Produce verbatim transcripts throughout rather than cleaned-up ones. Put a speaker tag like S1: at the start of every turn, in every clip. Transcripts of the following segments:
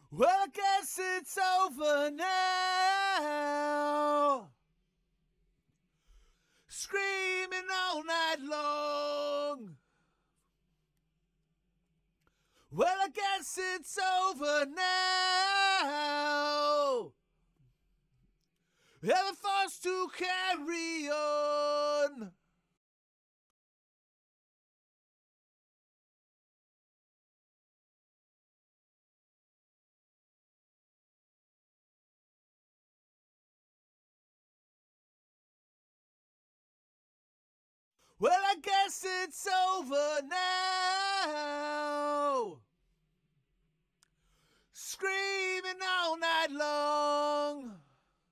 S1: Well, I guess it's over now. Screaming all night long. Well, I guess it's over now. Ever forced to carry on. Well, I guess it's over now. Screaming all night long.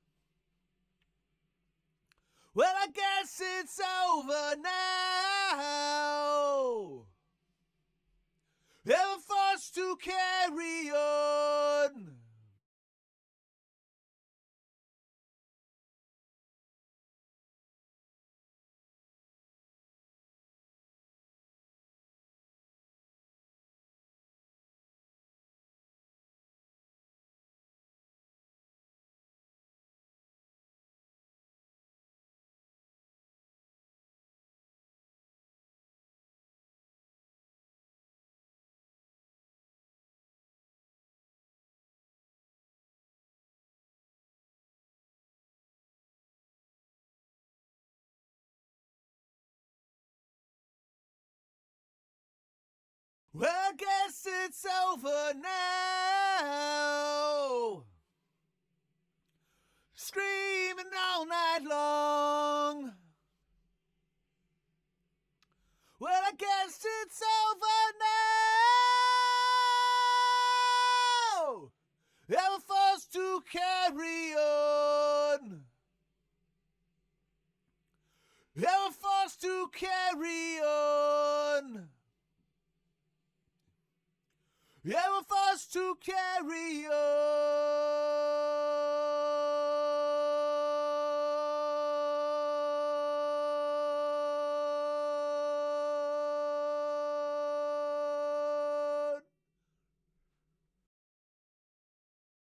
S1: Well, I guess it's over now. Ever forced to carry on. Well, I guess it's over now. Screaming all night long. Well, I guess it's over now. Ever forced to carry on. Ever forced to carry on. Ever forced to carry